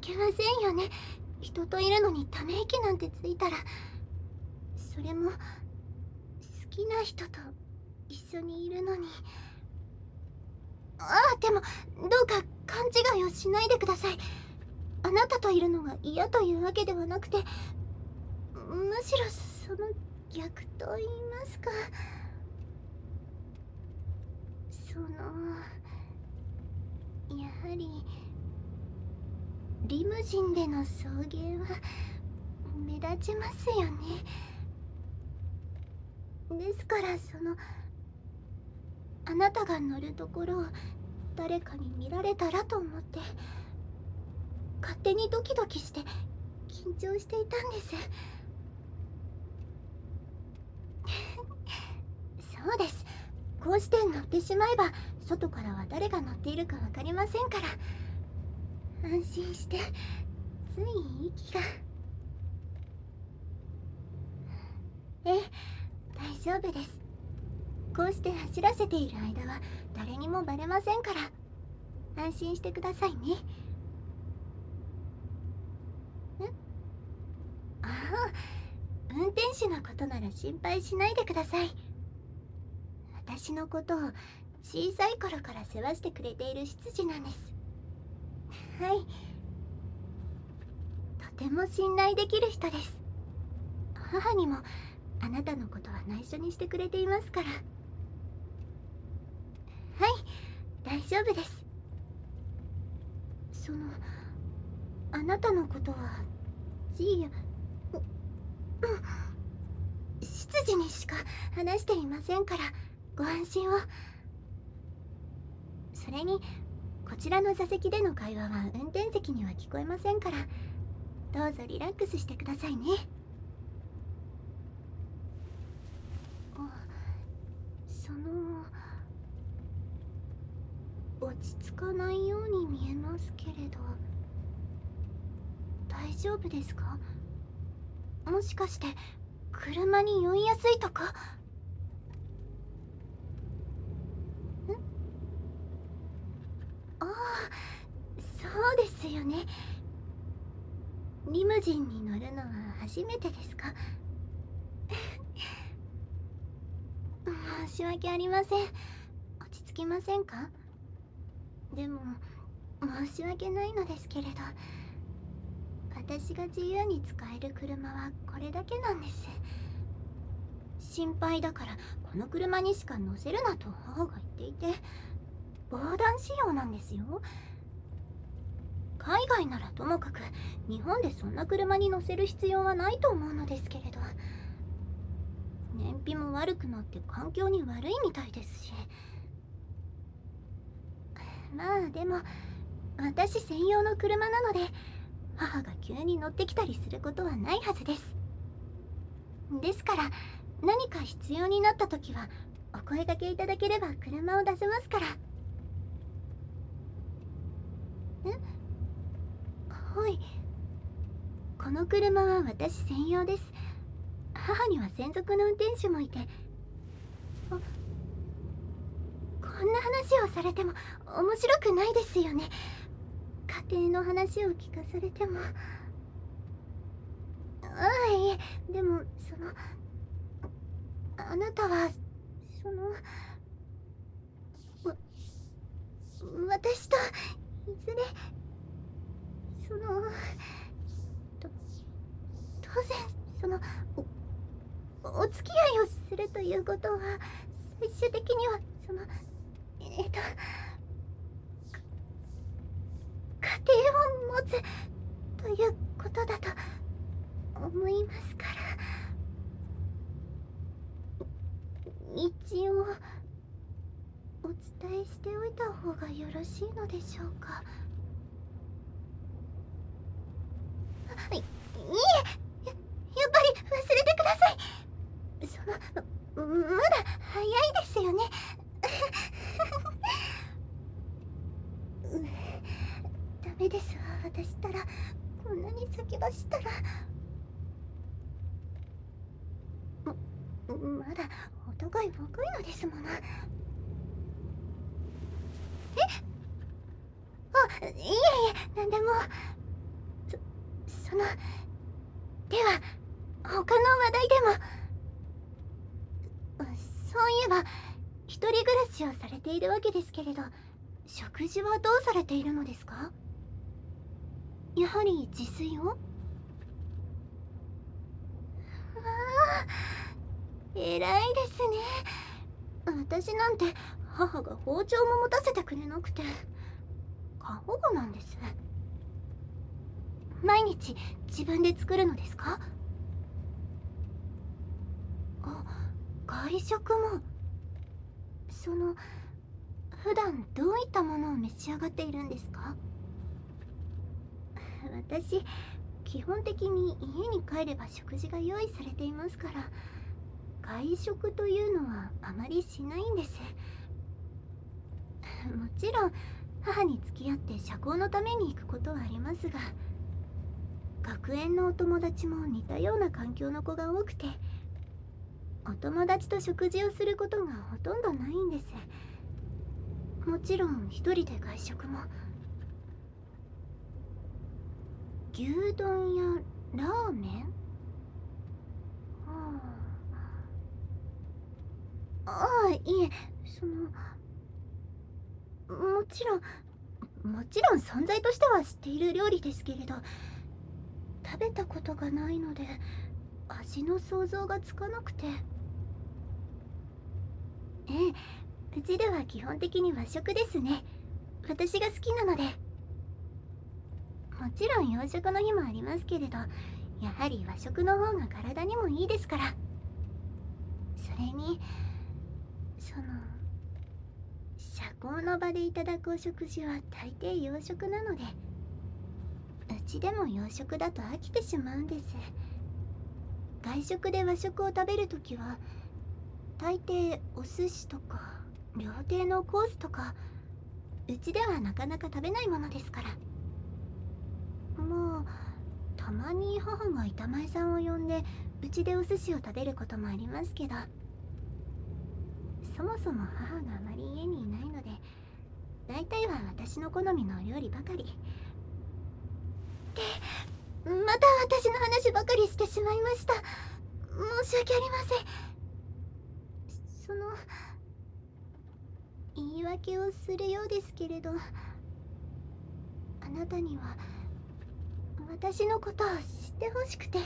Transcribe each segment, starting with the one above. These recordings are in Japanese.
けませんよね。人といるのにため息なんてついたら。それも好きな人と一緒にいるのに。ああ、でもどうか勘違いをしないでください。あなたといるのが嫌というわけではなくて、むしろその逆と言いますか。やはりリムジンでの送迎は目立ちますよね。ですからあなたが乗るところを誰かに見られたらと思って勝手にドキドキして緊張していたんです。そうです。こうして乗ってしまえば外からは誰が乗っているか分かりませんから、安心してつい息が。ええ、大丈夫です。こうして走らせている間は誰にもバレませんから、安心してくださいね。ああ、運転手のことなら心配しないでください。私のことを小さい頃から世話してくれている執事なんです。はい、とても信頼できる人です。母にもあなたのことは内緒にしてくれていますから。はい、大丈夫です。あなたのことはジーヤ、執事にしか話していませんからご安心を。それにこちらの座席での会話は運転席には聞こえませんから、どうぞリラックスしてくださいね。落ち着かないように見えますけれど、大丈夫ですか？もしかして車に酔いやすいとか？ああ、そうですよね。リムジンに乗るのは初めてですか？申し訳ありません。落ち着きませんか？でも申し訳ないのですけれど、私が自由に使える車はこれだけなんです。心配だからこの車にしか乗せるなと母が言っていて、防弾仕様なんですよ。海外ならともかく日本でそんな車に乗せる必要はないと思うのですけれど、燃費も悪くなって環境に悪いみたいですし。まあでも私専用の車なので母が急に乗ってきたりすることはないはずです。ですから何か必要になった時はお声掛けいただければ車を出せますから。はい、この車は私専用です。母には専属の運転手もいて。こんな話をされても面白くないですよね。家庭の話を聞かされても。ああ、いえ、でもあなたはわ私といずれと当然お付き合いをするということは最終的にはえっと家庭を持つということだと思いますから、一応お伝えしておいた方がよろしいのでしょうか？いえ、やっぱり忘れてください。まだ早いですよね。ダメですわ、私ったら。こんなに先走ったら。まだお互い若いのですもの。あ、いえいえ、なんでも。 では他の話題でも。そういえば一人暮らしをされているわけですけれど、食事はどうされているのですか？やはり自炊を？わあ、偉いですね。私なんて母が包丁も持たせてくれなくて過保護なんです。毎日自分で作るのですか？あ、外食も。普段どういったものを召し上がっているんですか？私、基本的に家に帰れば食事が用意されていますから、外食というのはあまりしないんです。もちろん母に付き合って社交のために行くことはありますが、学園のお友達も似たような環境の子が多くて、お友達と食事をすることがほとんどないんです。もちろん一人で外食も。牛丼やラーメン？ああ、いえ、もちろん存在としては知っている料理ですけれど、食べたことがないので味の想像がつかなくて。ええ、うちでは基本的に和食ですね。私が好きなので。もちろん洋食の日もありますけれど、やはり和食の方が体にもいいですから。それに社交の場でいただくお食事は大抵洋食なので、うちでも洋食だと飽きてしまうんです。外食で和食を食べるときは大抵お寿司とか料亭のコースとか、うちではなかなか食べないものですから。まあたまに母が板前さんを呼んでうちでお寿司を食べることもありますけど、そもそも母があまり家にいないので、大体は私の好みのお料理ばかり。で、また私の話ばかりしてしまいました。申し訳ありません。言い訳をするようですけれど、あなたには私のことを知ってほしくて、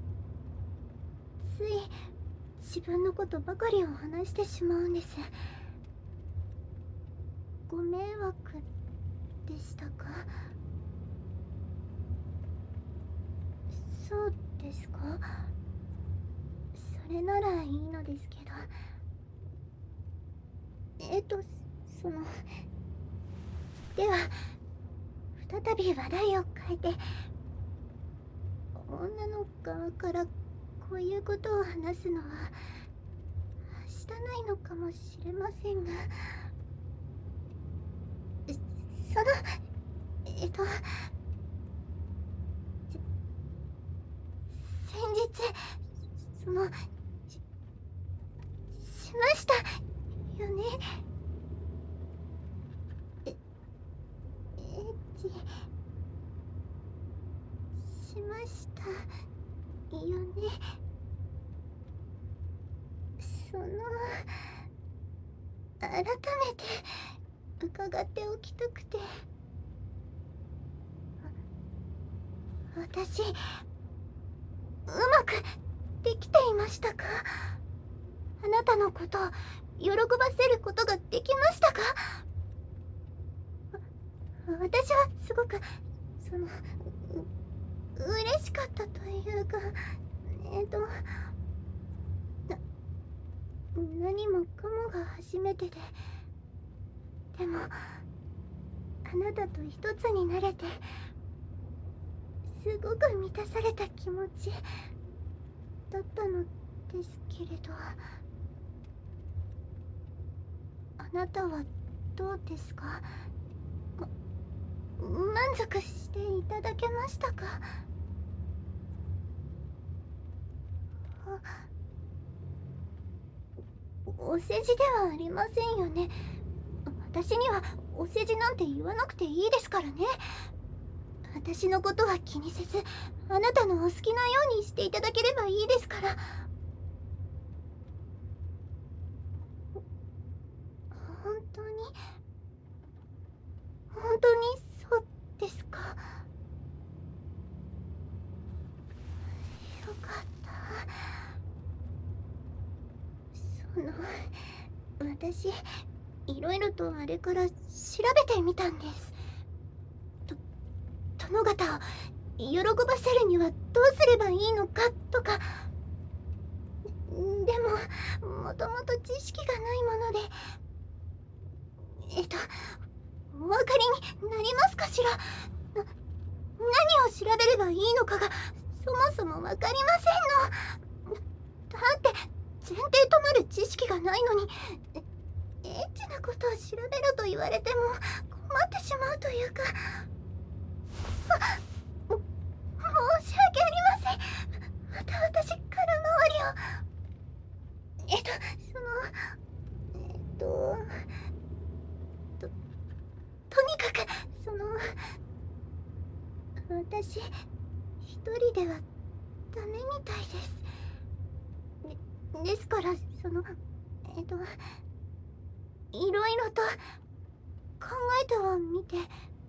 つい自分のことばかりを話してしまうんです。ご迷惑でしたか？そうですか？それならいいのですけど。そのでは再び話題を変えて、女の側からこういうことを話すのははしたないのかもしれませんが、そのえっと先日しましたよね。エッチしましたよね。改めて伺っておきたくて。私うまくできていましたか？あなたのことを喜ばせることができましたか？私はすごく嬉しかったというか、何もかもが初めてで、でもあなたと一つになれてすごく満たされた気持ちだったのですけれど、あなたはどうですか？満足していただけましたか？お世辞ではありませんよね。私にはお世辞なんて言わなくていいですからね。 私のことは気にせず、あなたのお好きなようにしていただければいいですから。本当にそうですか。よかった。私いろいろとあれから調べてみたんです。殿方を喜ばせるにはどうすればいいのかとか。でももともと知識がないもので、お分かりになりますかしら。何を調べればいいのかがそもそも分かりませんの。だって前提となる知識がないのにエッチなことを調べろと言われても困ってしまうというか。申し訳ありません。また私空回りを。とにかく私一人ではダメみたいです。ですからいろいろと考えてはみて、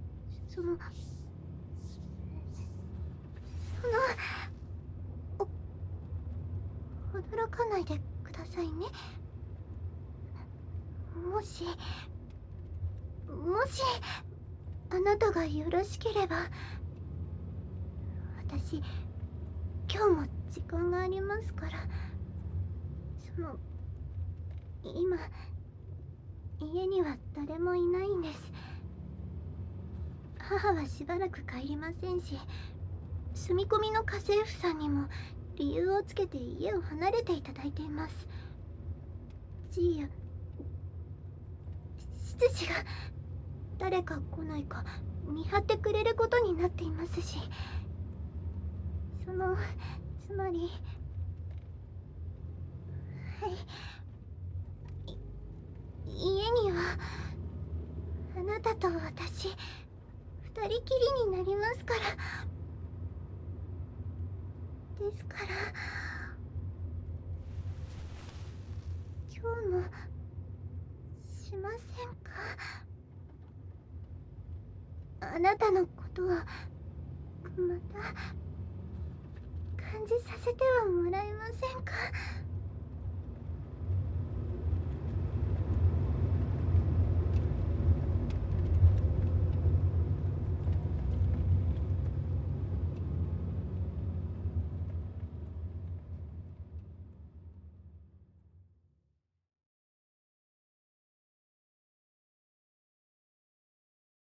驚かないでくださいね。もしあなたがよろしければ、私今日も時間がありますから、今家には誰もいないんです。母はしばらく帰りませんし、住み込みの家政婦さんにも理由をつけて家を離れていただいています。じいや執事が誰か来ないか見張ってくれることになっていますし、つまり、はい、家にはあなたと私二人きりになりますから。ですから今日もしませんか。あなたのことをまた感じさせてはもらえませんか。